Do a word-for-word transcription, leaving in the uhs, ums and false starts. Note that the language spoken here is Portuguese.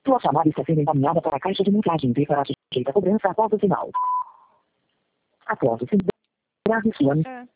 Sua chamada está sendo encaminhada para a caixa de mensagens e será sujeita a cobrança após o sinal. Após o sinal, grave sua... É.